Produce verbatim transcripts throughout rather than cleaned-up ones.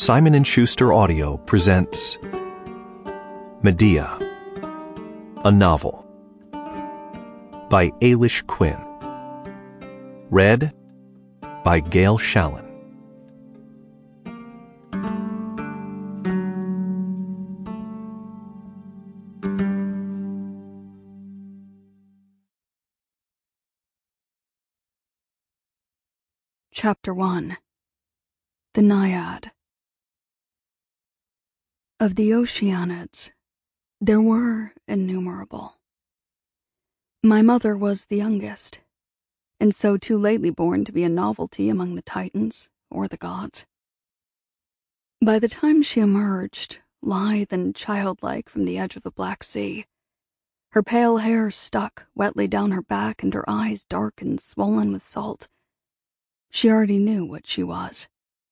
Simon and Schuster Audio presents Medea, a novel by Ailish Quinn. Read by Gail Shallon. Chapter one. The Naiad. Of the Oceanids, there were innumerable. My mother was the youngest, and so too lately born to be a novelty among the Titans or the gods. By the time she emerged, lithe and childlike from the edge of the Black Sea, her pale hair stuck wetly down her back and her eyes dark and swollen with salt, she already knew what she was.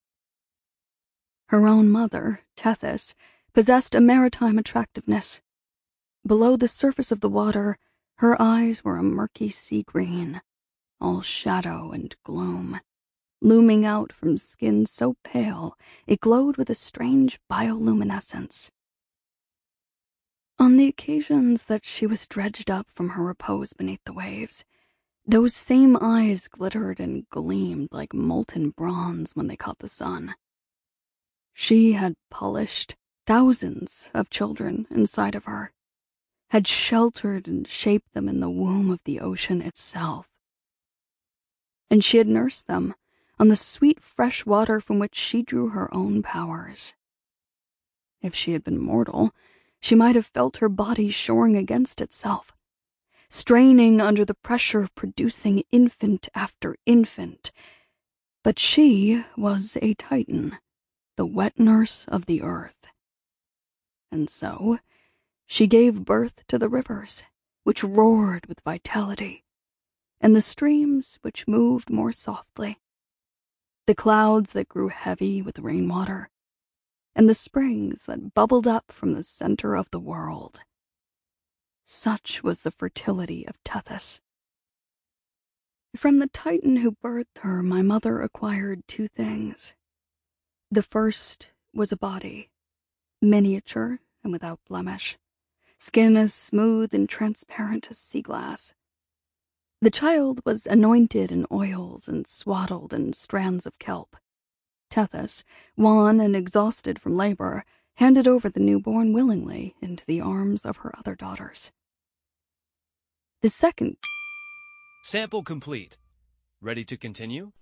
Her own mother, Tethys, possessed a maritime attractiveness. Below the surface of the water, her eyes were a murky sea green, all shadow and gloom, looming out from skin so pale it glowed with a strange bioluminescence. On the occasions that she was dredged up from her repose beneath the waves, those same eyes glittered and gleamed like molten bronze when they caught the sun. She had polished thousands of children inside of her, had sheltered and shaped them in the womb of the ocean itself. And she had nursed them on the sweet fresh water from which she drew her own powers. If she had been mortal, she might have felt her body shoring against itself, straining under the pressure of producing infant after infant. But she was a Titan, the wet nurse of the earth. And so, she gave birth to the rivers, which roared with vitality, and the streams which moved more softly, the clouds that grew heavy with rainwater, and the springs that bubbled up from the center of the world. Such was the fertility of Tethys. From the Titan who birthed her, my mother acquired two things. The first was a body, miniature and without blemish, skin as smooth and transparent as sea glass. The child was anointed in oils and swaddled in strands of kelp. Tethys, wan and exhausted from labor, handed over the newborn willingly into the arms of her other daughters. The second... Sample complete. Ready to continue?